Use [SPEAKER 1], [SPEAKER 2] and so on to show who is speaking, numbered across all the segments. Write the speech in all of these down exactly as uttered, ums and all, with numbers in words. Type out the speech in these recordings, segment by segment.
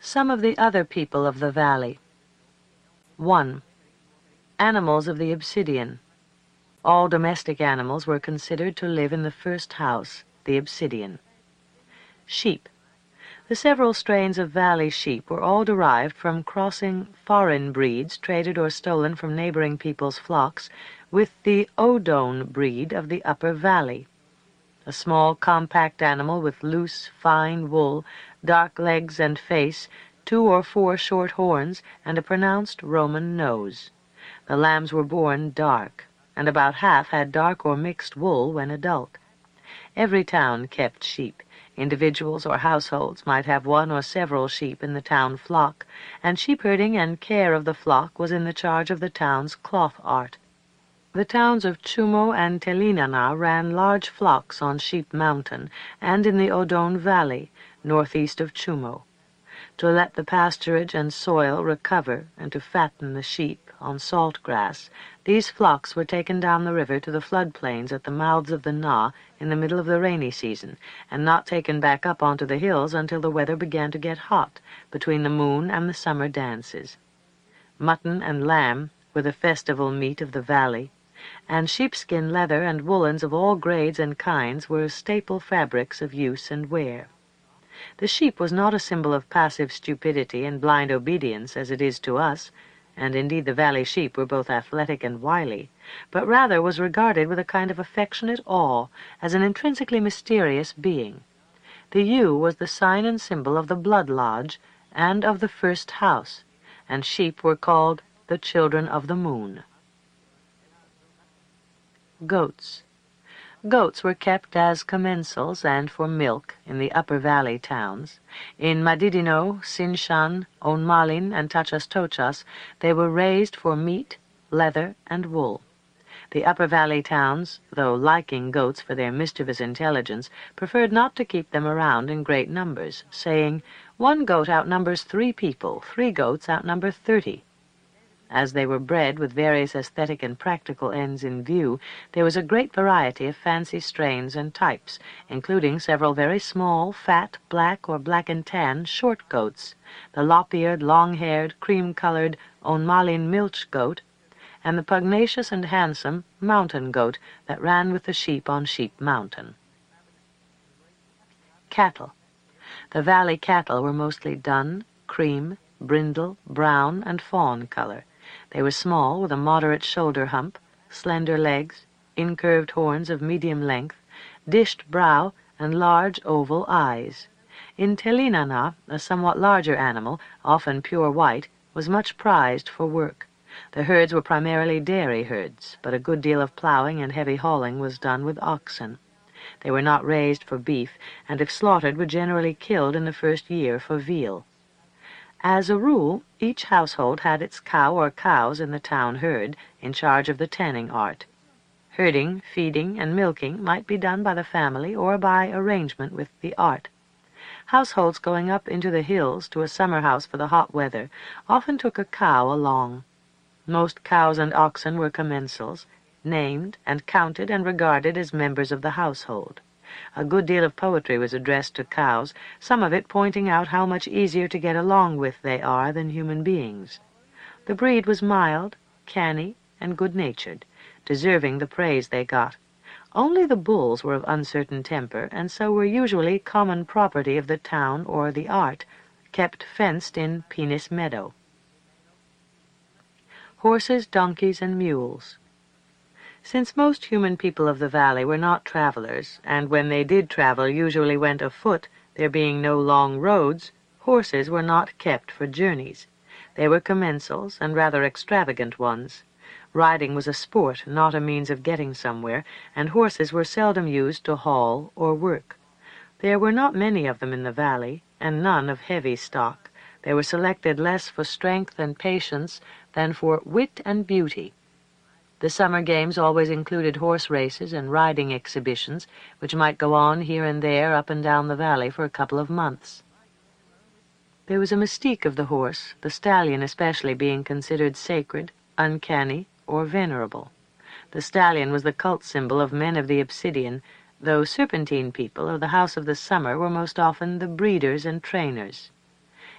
[SPEAKER 1] Some of the other people of the valley. one. Animals of the Obsidian. All domestic animals were considered to live in the first house, the Obsidian. Sheep. The several strains of valley sheep were all derived from crossing foreign breeds traded or stolen from neighboring people's flocks with the Odone breed of the upper valley. A small, compact animal with loose, fine wool, dark legs and face, two or four short horns, and a pronounced Roman nose. The lambs were born dark, and about half had dark or mixed wool when adult. Every town kept sheep. Individuals or households might have one or several sheep in the town flock, and sheep-herding and care of the flock was in the charge of the town's cloth art. The towns of Chumo and Telinana ran large flocks on Sheep Mountain and in the Odone Valley, northeast of Chumo. To let the pasturage and soil recover and to fatten the sheep on salt grass, these flocks were taken down the river to the floodplains at the mouths of the Na in the middle of the rainy season, and not taken back up onto the hills until the weather began to get hot, between the moon and the summer dances. Mutton and lamb were the festival meat of the valley, and sheepskin leather and woolens of all grades and kinds were staple fabrics of use and wear. The sheep was not a symbol of passive stupidity and blind obedience as it is to us, and indeed the valley sheep were both athletic and wily, but rather was regarded with a kind of affectionate awe as an intrinsically mysterious being. The ewe was the sign and symbol of the blood lodge and of the first house, and sheep were called the children of the moon. Goats. Goats were kept as commensals and for milk in the upper valley towns. In Madidino, Sinshan, Onmalin, and Tachas-Tochas they were raised for meat, leather, and wool. The upper valley towns, though liking goats for their mischievous intelligence, preferred not to keep them around in great numbers, saying, "One goat outnumbers three people, three goats outnumber thirty." As they were bred with various aesthetic and practical ends in view, there was a great variety of fancy strains and types, including several very small, fat, black or black and tan short goats, the lop-eared, long-haired, cream-colored Onmalin milch goat, and the pugnacious and handsome mountain goat that ran with the sheep on Sheep Mountain. Cattle. The valley cattle were mostly dun, cream, brindle, brown, and fawn color. They were small, with a moderate shoulder hump, slender legs, incurved horns of medium length, dished brow, and large oval eyes. In Telinana, a somewhat larger animal, often pure white, was much prized for work. The herds were primarily dairy herds, but a good deal of plowing and heavy hauling was done with oxen. They were not raised for beef, and if slaughtered were generally killed in the first year for veal. As a rule, each household had its cow or cows in the town herd, in charge of the tanning art. Herding, feeding, and milking might be done by the family or by arrangement with the art. Households going up into the hills to a summer house for the hot weather often took a cow along. Most cows and oxen were commensals, named and counted and regarded as members of the household. A good deal of poetry was addressed to cows, some of it pointing out how much easier to get along with they are than human beings. The breed was mild, canny, and good-natured, deserving the praise they got. Only the bulls were of uncertain temper, and so were usually common property of the town or the art, kept fenced in Penis Meadow. Horses, donkeys, and mules. Since most human people of the valley were not travelers, and when they did travel usually went afoot, there being no long roads, horses were not kept for journeys. They were commensals, and rather extravagant ones. Riding was a sport, not a means of getting somewhere, and horses were seldom used to haul or work. There were not many of them in the valley, and none of heavy stock. They were selected less for strength and patience than for wit and beauty. The summer games always included horse races and riding exhibitions, which might go on here and there up and down the valley for a couple of months. There was a mystique of the horse, the stallion especially being considered sacred, uncanny, or venerable. The stallion was the cult symbol of men of the Obsidian, though Serpentine people of the House of the Summer were most often the breeders and trainers.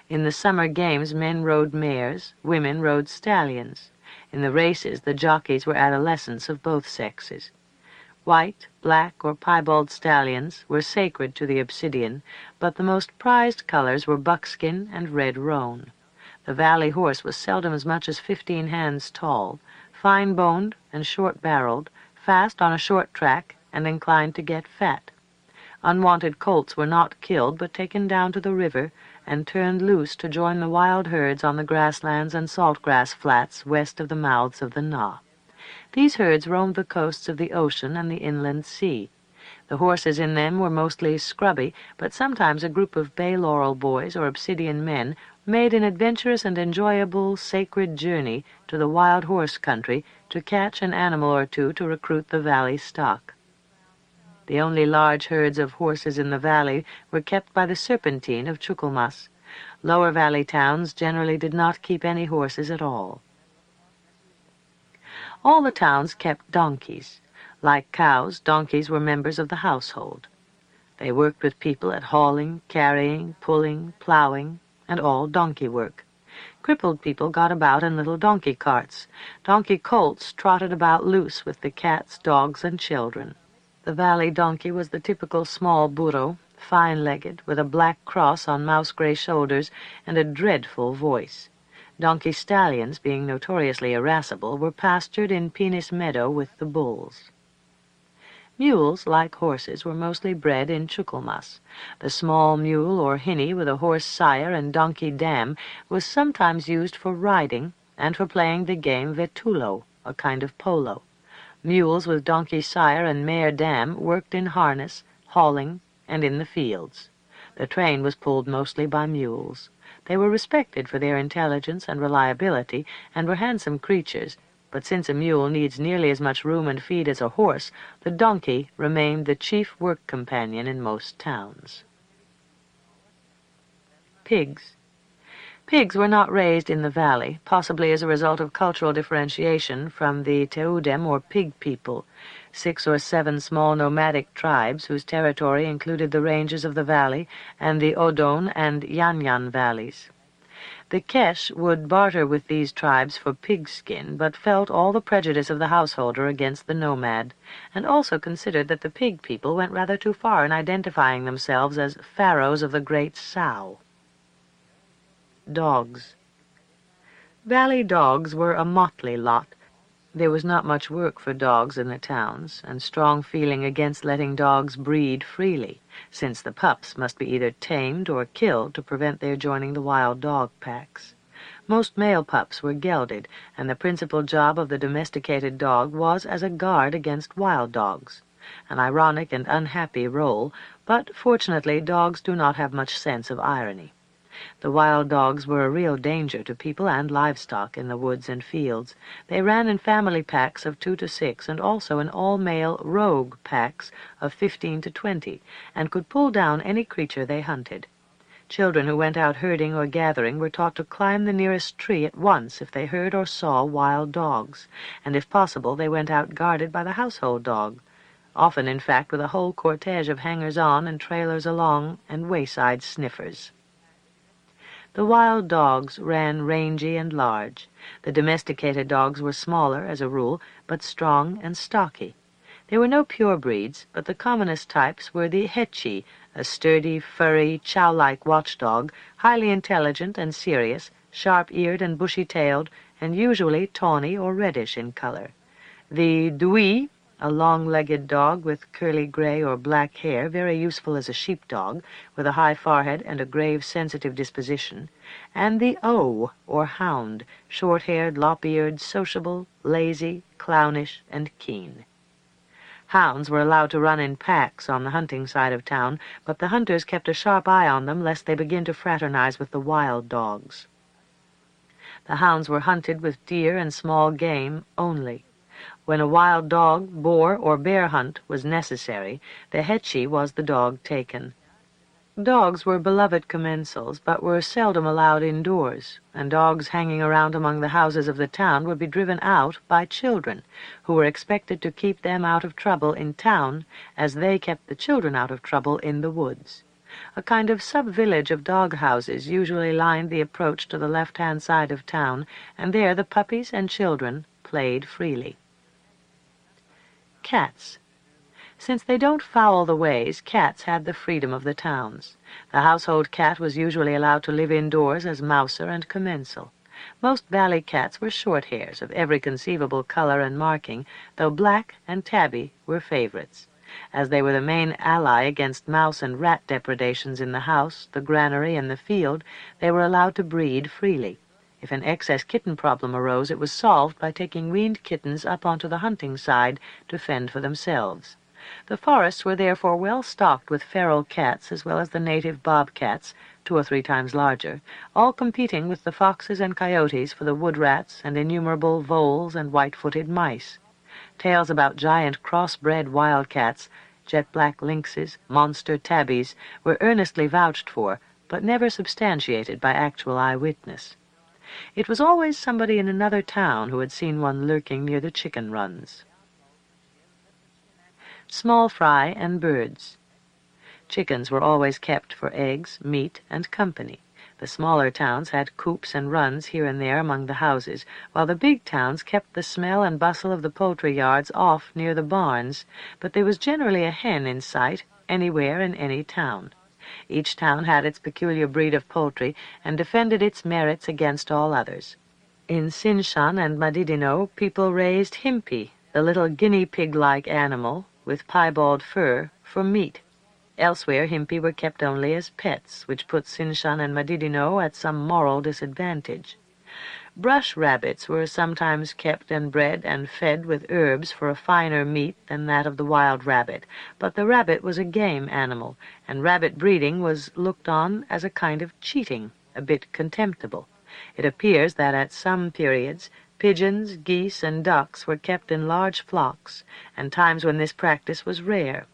[SPEAKER 1] In the summer games, men rode mares, women rode stallions. In the races, the jockeys were adolescents of both sexes. White, black, or piebald stallions were sacred to the Obsidian, but the most prized colors were buckskin and red roan. The valley horse was seldom as much as fifteen hands tall, fine-boned and short-barreled, fast on a short track, and inclined to get fat. Unwanted colts were not killed, but taken down to the river and turned loose to join the wild herds on the grasslands and saltgrass flats west of the mouths of the Nahe. These herds roamed the coasts of the ocean and the inland sea. The horses in them were mostly scrubby, but sometimes a group of bay laurel boys or Obsidian men made an adventurous and enjoyable sacred journey to the wild horse country to catch an animal or two to recruit the valley stock. The only large herds of horses in the valley were kept by the Serpentine of Chukulmas. Lower valley towns generally did not keep any horses at all. All the towns kept donkeys. Like cows, donkeys were members of the household. They worked with people at hauling, carrying, pulling, plowing, and all donkey work. Crippled people got about in little donkey carts. Donkey colts trotted about loose with the cats, dogs, and children. The valley donkey was the typical small burro, fine-legged, with a black cross on mouse-gray shoulders and a dreadful voice. Donkey stallions, being notoriously irascible, were pastured in Penis Meadow with the bulls. Mules, like horses, were mostly bred in Chukulmas. The small mule or hinny with a horse sire and donkey dam was sometimes used for riding and for playing the game vetulo, a kind of polo. Mules with donkey sire and mare dam worked in harness, hauling, and in the fields. The train was pulled mostly by mules. They were respected for their intelligence and reliability, and were handsome creatures, but since a mule needs nearly as much room and feed as a horse, the donkey remained the chief work companion in most towns. Pigs. Pigs were not raised in the valley, possibly as a result of cultural differentiation from the Teudem or pig people, six or seven small nomadic tribes whose territory included the ranges of the valley and the Odon and Yanyan valleys. The Kesh would barter with these tribes for pigskin, but felt all the prejudice of the householder against the nomad, and also considered that the pig people went rather too far in identifying themselves as pharaohs of the great sow. Dogs. Valley dogs were a motley lot. There was not much work for dogs in the towns, and strong feeling against letting dogs breed freely, since the pups must be either tamed or killed to prevent their joining the wild dog packs. Most male pups were gelded, and the principal job of the domesticated dog was as a guard against wild dogs. An ironic and unhappy role, but fortunately dogs do not have much sense of irony. The wild dogs were a real danger to people and livestock in the woods and fields. They ran in family packs of two to six, and also in all-male rogue packs of fifteen to twenty, and could pull down any creature they hunted. Children who went out herding or gathering were taught to climb the nearest tree at once if they heard or saw wild dogs, and if possible they went out guarded by the household dog, often, in fact, with a whole cortege of hangers-on and trailers along and wayside sniffers. The wild dogs ran rangy and large. The domesticated dogs were smaller, as a rule, but strong and stocky. There were no pure breeds, but the commonest types were the Hetchi, a sturdy, furry, chow-like watchdog, highly intelligent and serious, sharp-eared and bushy-tailed, and usually tawny or reddish in color. The Dui, a long-legged dog with curly gray or black hair, very useful as a sheepdog, with a high forehead and a grave, sensitive disposition, and the O, or hound, short-haired, lop-eared, sociable, lazy, clownish, and keen. Hounds were allowed to run in packs on the hunting side of town, but the hunters kept a sharp eye on them lest they begin to fraternize with the wild dogs. The hounds were hunted with deer and small game only. When a wild dog, boar, or bear hunt was necessary, the Hetchi was the dog taken. Dogs were beloved commensals, but were seldom allowed indoors, and dogs hanging around among the houses of the town would be driven out by children, who were expected to keep them out of trouble in town as they kept the children out of trouble in the woods. A kind of sub-village of dog-houses usually lined the approach to the left-hand side of town, and there the puppies and children played freely. Cats. Since they don't foul the ways, cats had the freedom of the towns. The household cat was usually allowed to live indoors as mouser and commensal. Most valley cats were short hairs of every conceivable color and marking, though black and tabby were favorites. As they were the main ally against mouse and rat depredations in the house, the granary, and the field, they were allowed to breed freely. If an excess kitten problem arose, it was solved by taking weaned kittens up onto the hunting side to fend for themselves. The forests were therefore well stocked with feral cats as well as the native bobcats, two or three times larger, all competing with the foxes and coyotes for the wood rats and innumerable voles and white-footed mice. Tales about giant cross-bred wildcats, jet-black lynxes, monster tabbies, were earnestly vouched for, but never substantiated by actual eyewitness. It was always somebody in another town who had seen one lurking near the chicken runs. Small fry and birds. Chickens were always kept for eggs, meat, and company. The smaller towns had coops and runs here and there among the houses, while the big towns kept the smell and bustle of the poultry yards off near the barns, but there was generally a hen in sight anywhere in any town. Each town had its peculiar breed of poultry and defended its merits against all others. In Sinshan and Madidino, people raised himpi, the little guinea pig-like animal, with piebald fur, for meat. Elsewhere, himpi were kept only as pets, which put Sinshan and Madidino at some moral disadvantage. Brush rabbits were sometimes kept and bred and fed with herbs for a finer meat than that of the wild rabbit, but the rabbit was a game animal, and rabbit breeding was looked on as a kind of cheating, a bit contemptible. It appears that at some periods pigeons, geese, and ducks were kept in large flocks, and times when this practice was rare.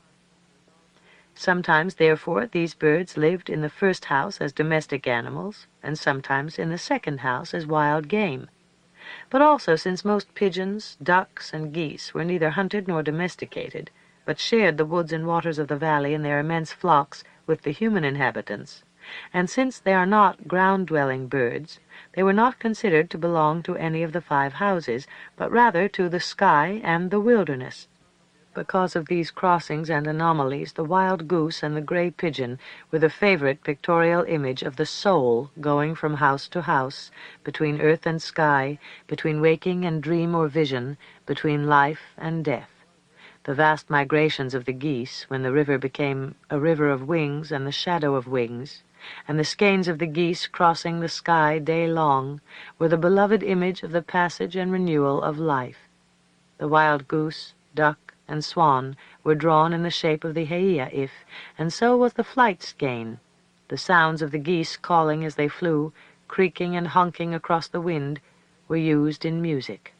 [SPEAKER 1] Sometimes, therefore, these birds lived in the first house as domestic animals, and sometimes in the second house as wild game. But also, since most pigeons, ducks, and geese were neither hunted nor domesticated, but shared the woods and waters of the valley in their immense flocks with the human inhabitants, and since they are not ground-dwelling birds, they were not considered to belong to any of the five houses, but rather to the sky and the wilderness. Because of these crossings and anomalies, the wild goose and the gray pigeon were the favorite pictorial image of the soul going from house to house, between earth and sky, between waking and dream or vision, between life and death. The vast migrations of the geese, when the river became a river of wings and the shadow of wings, and the skeins of the geese crossing the sky day long, were the beloved image of the passage and renewal of life. The wild goose, duck, and swan were drawn in the shape of the heiaif, and so was the flight skein. The sounds of the geese calling as they flew, creaking and honking across the wind, were used in music.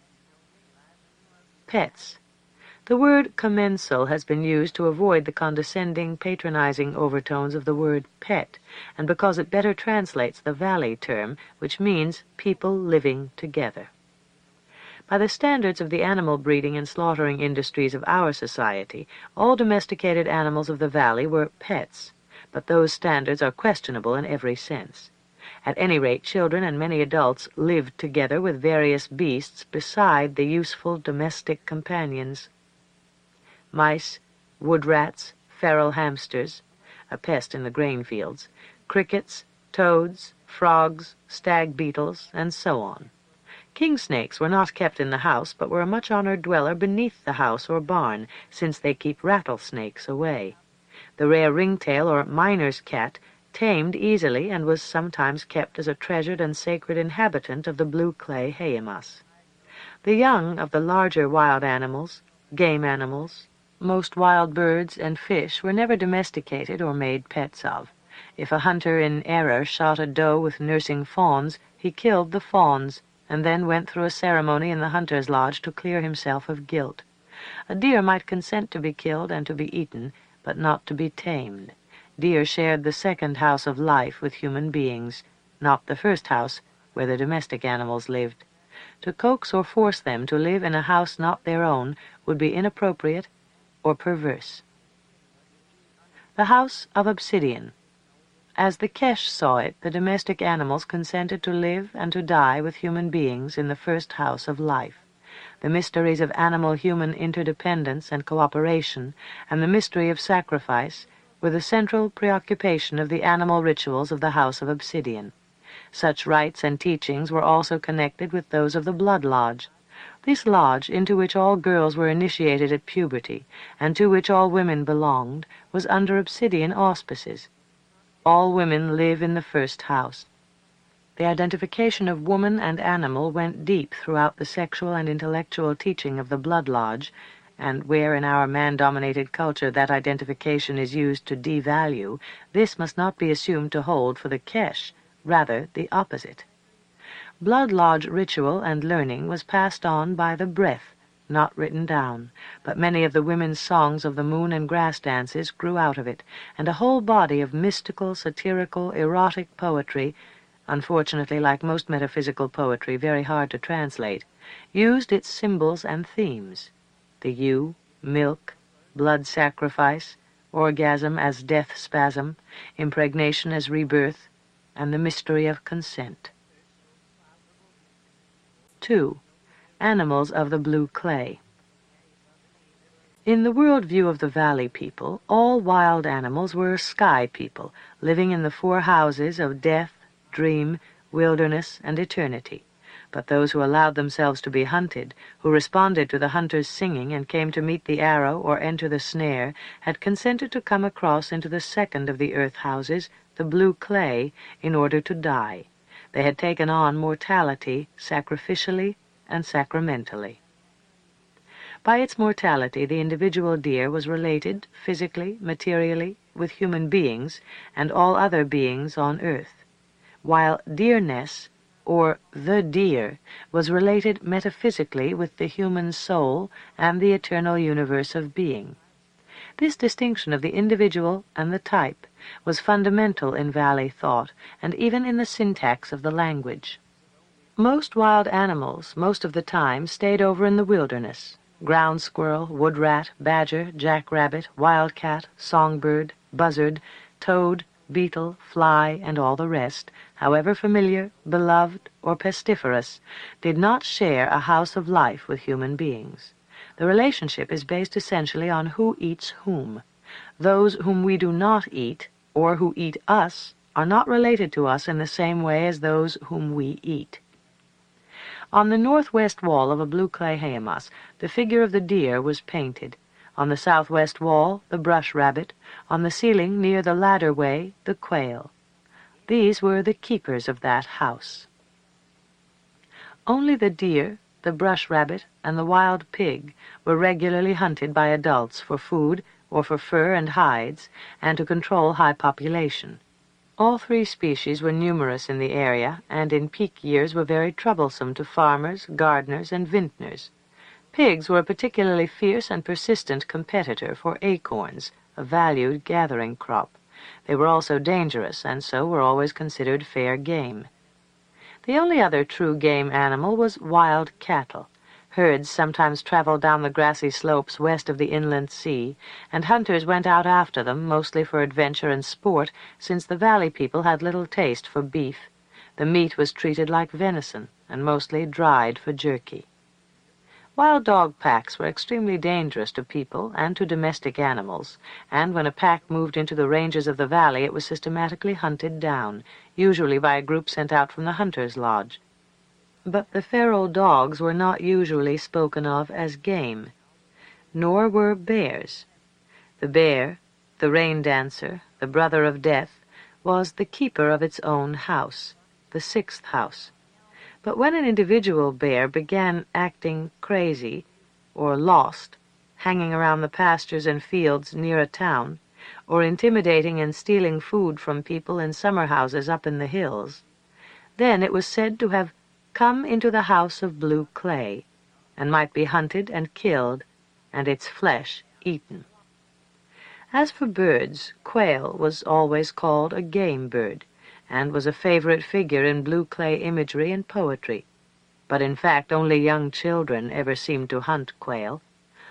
[SPEAKER 1] Pets. The word commensal has been used to avoid the condescending, patronizing overtones of the word pet, and because it better translates the valley term, which means people living together. By the standards of the animal breeding and slaughtering industries of our society, all domesticated animals of the valley were pets, but those standards are questionable in every sense. At any rate, children and many adults lived together with various beasts beside the useful domestic companions. Mice, wood rats, feral hamsters, a pest in the grain fields, crickets, toads, frogs, stag beetles, and so on. King snakes were not kept in the house, but were a much-honored dweller beneath the house or barn, since they keep rattlesnakes away. The rare ringtail or miner's cat tamed easily and was sometimes kept as a treasured and sacred inhabitant of the blue clay hayemas. The young of the larger wild animals, game animals, most wild birds and fish were never domesticated or made pets of. If a hunter in error shot a doe with nursing fawns, he killed the fawns, and then went through a ceremony in the hunter's lodge to clear himself of guilt. A deer might consent to be killed and to be eaten, but not to be tamed. Deer shared the second house of life with human beings, not the first house where the domestic animals lived. To coax or force them to live in a house not their own would be inappropriate or perverse. the house of obsidian. As the Kesh saw it, the domestic animals consented to live and to die with human beings in the first house of life. The mysteries of animal-human interdependence and cooperation, and the mystery of sacrifice, were the central preoccupation of the animal rituals of the House of Obsidian. Such rites and teachings were also connected with those of the Blood Lodge. This lodge, into which all girls were initiated at puberty, and to which all women belonged, was under obsidian auspices. All women live in the first house. The identification of woman and animal went deep throughout the sexual and intellectual teaching of the Blood Lodge, and where in our man-dominated culture that identification is used to devalue, this must not be assumed to hold for the Kesh, rather the opposite. Blood Lodge ritual and learning was passed on by the breath, not written down, but many of the women's songs of the moon and grass dances grew out of it, and a whole body of mystical, satirical, erotic poetry, unfortunately, like most metaphysical poetry, very hard to translate, used its symbols and themes: the ewe, milk, blood sacrifice, orgasm as death spasm, impregnation as rebirth, and the mystery of consent. Two. Animals of the blue clay. In the world view of the valley people, all wild animals were sky people, living in the four houses of death, dream, wilderness, and eternity. But those who allowed themselves to be hunted, who responded to the hunter's singing and came to meet the arrow or enter the snare, had consented to come across into the second of the earth houses, the blue clay, in order to die. They had taken on mortality sacrificially and sacramentally. By its mortality, the individual deer was related, physically, materially, with human beings and all other beings on earth, while deerness, or the deer, was related metaphysically with the human soul and the eternal universe of being. This distinction of the individual and the type was fundamental in valley thought, and even in the syntax of the language. Most wild animals, most of the time, stayed over in the wilderness. Ground squirrel, wood rat, badger, jackrabbit, wildcat, songbird, buzzard, toad, beetle, fly, and all the rest, however familiar, beloved, or pestiferous, did not share a house of life with human beings. The relationship is based essentially on who eats whom. Those whom we do not eat, or who eat us, are not related to us in the same way as those whom we eat. On the northwest wall of a blue clay hayamos, the figure of the deer was painted. On the southwest wall, the brush rabbit. On the ceiling, near the ladder-way, the quail. These were the keepers of that house. Only the deer, the brush rabbit, and the wild pig were regularly hunted by adults for food or for fur and hides, and to control high population. All three species were numerous in the area, and in peak years were very troublesome to farmers, gardeners, and vintners. Pigs were a particularly fierce and persistent competitor for acorns, a valued gathering crop. They were also dangerous, and so were always considered fair game. The only other true game animal was wild cattle. Herds sometimes traveled down the grassy slopes west of the inland sea, and hunters went out after them, mostly for adventure and sport, since the valley people had little taste for beef. The meat was treated like venison, and mostly dried for jerky. Wild dog packs were extremely dangerous to people and to domestic animals, and when a pack moved into the ranges of the valley it was systematically hunted down, usually by a group sent out from the hunter's lodge. But the feral dogs were not usually spoken of as game, nor were bears. The bear, the rain dancer, the brother of death, was the keeper of its own house, the sixth house. But when an individual bear began acting crazy or lost, hanging around the pastures and fields near a town, or intimidating and stealing food from people in summer houses up in the hills, then it was said to have come into the house of blue clay, and might be hunted and killed, and its flesh eaten. As for birds, quail was always called a game bird, and was a favorite figure in blue clay imagery and poetry. But in fact only young children ever seemed to hunt quail.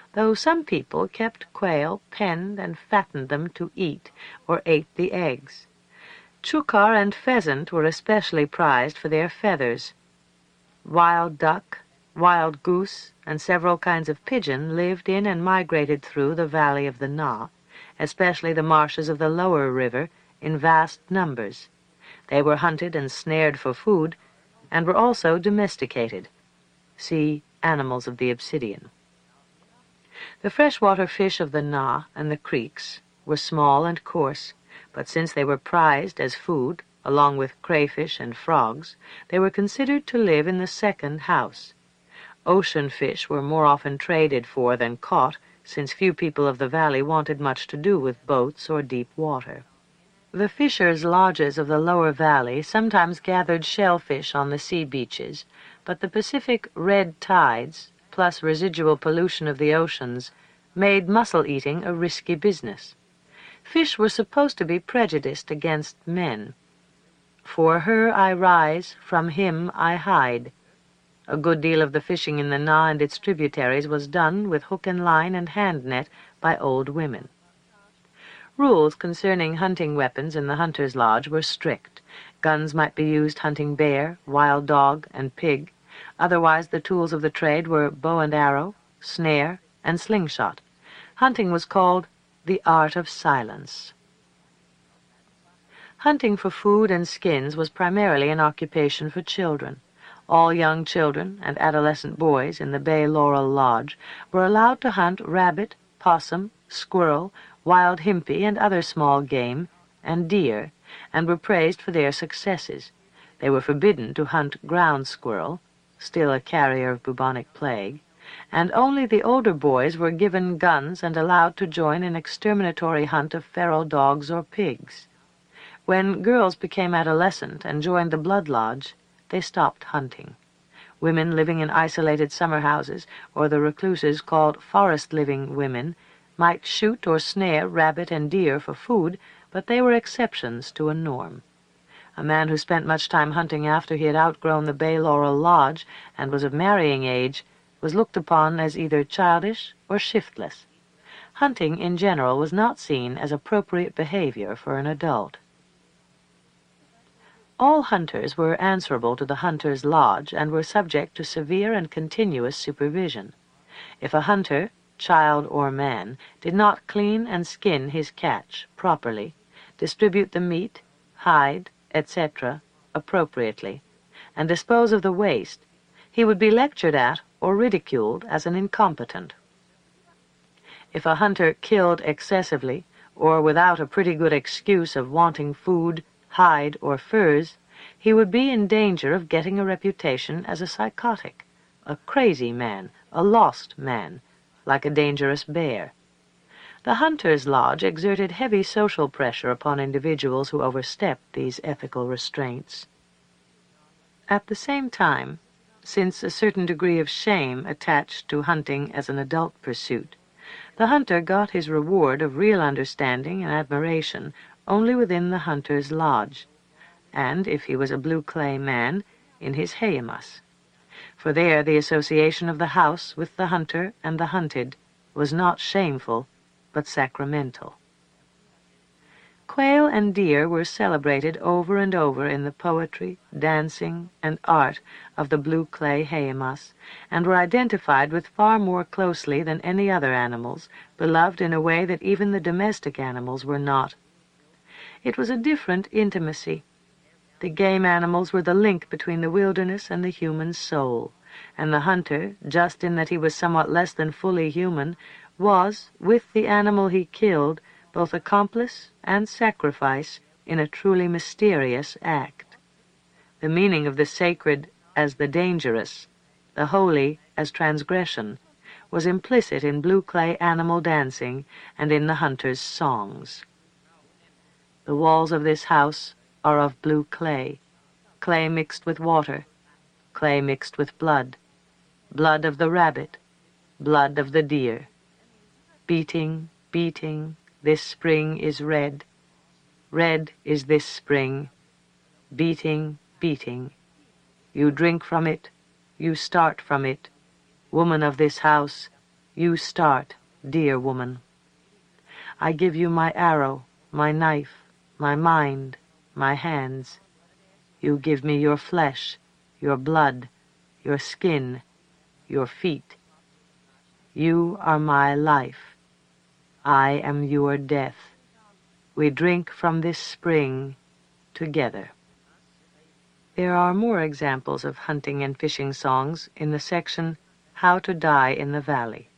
[SPEAKER 1] though some people kept quail, penned, and fattened them to eat, or ate the eggs. Chukar and pheasant were especially prized for their feathers. Wild duck, wild goose, and several kinds of pigeon lived in and migrated through the valley of the Na, especially the marshes of the lower river, in vast numbers. They were hunted and snared for food, and were also domesticated. See Animals of the Obsidian. The freshwater fish of the Na and the creeks were small and coarse, but since they were prized as food, along with crayfish and frogs, they were considered to live in the second house. Ocean fish were more often traded for than caught, since few people of the valley wanted much to do with boats or deep water. The fishers' lodges of the lower valley sometimes gathered shellfish on the sea beaches, but the Pacific red tides, plus residual pollution of the oceans, made mussel-eating a risky business. Fish were supposed to be prejudiced against men. For her I rise, from him I hide. A good deal of the fishing in the Na and its tributaries was done with hook and line and hand net by old women. Rules concerning hunting weapons in the hunter's lodge were strict. Guns might be used hunting bear, wild dog, and pig. Otherwise the tools of the trade were bow and arrow, snare, and slingshot. Hunting was called the art of silence. Hunting for food and skins was primarily an occupation for children. All young children and adolescent boys in the Bay Laurel Lodge were allowed to hunt rabbit, possum, squirrel, wild himpy, and other small game, and deer, and were praised for their successes. They were forbidden to hunt ground squirrel, still a carrier of bubonic plague, and only the older boys were given guns and allowed to join an exterminatory hunt of feral dogs or pigs. When girls became adolescent and joined the Blood Lodge, they stopped hunting. Women living in isolated summer houses, or the recluses called forest-living women, might shoot or snare rabbit and deer for food, but they were exceptions to a norm. A man who spent much time hunting after he had outgrown the Bay Laurel Lodge and was of marrying age was looked upon as either childish or shiftless. Hunting in general was not seen as appropriate behavior for an adult. All hunters were answerable to the hunter's lodge and were subject to severe and continuous supervision. If a hunter, child or man, did not clean and skin his catch properly, distribute the meat, hide, et cetera appropriately, and dispose of the waste, he would be lectured at or ridiculed as an incompetent. If a hunter killed excessively, or without a pretty good excuse of wanting food, hide, or furs, he would be in danger of getting a reputation as a psychotic, a crazy man, a lost man, like a dangerous bear. The hunter's lodge exerted heavy social pressure upon individuals who overstepped these ethical restraints. At the same time, since a certain degree of shame attached to hunting as an adult pursuit, the hunter got his reward of real understanding and admiration only within the hunter's lodge, and, if he was a blue clay man, in his hayemas. For there the association of the house with the hunter and the hunted was not shameful, but sacramental. Quail and deer were celebrated over and over in the poetry, dancing, and art of the blue clay hayemas, and were identified with far more closely than any other animals, beloved in a way that even the domestic animals were not. It was a different intimacy. The game animals were the link between the wilderness and the human soul, and the hunter, just in that he was somewhat less than fully human, was, with the animal he killed, both accomplice and sacrifice in a truly mysterious act. The meaning of the sacred as the dangerous, the holy as transgression, was implicit in blue clay animal dancing and in the hunter's songs. The walls of this house are of blue clay, clay mixed with water, clay mixed with blood, blood of the rabbit, blood of the deer. Beating, beating, this spring is red, red is this spring, beating, beating. You drink from it, you start from it, woman of this house, You start, dear woman. I give you my arrow, my knife, my mind, my hands. You give me your flesh, your blood, your skin, your feet. You are my life. I am your death. We drink from this spring together. There are more examples of hunting and fishing songs in the section How to Die in the Valley.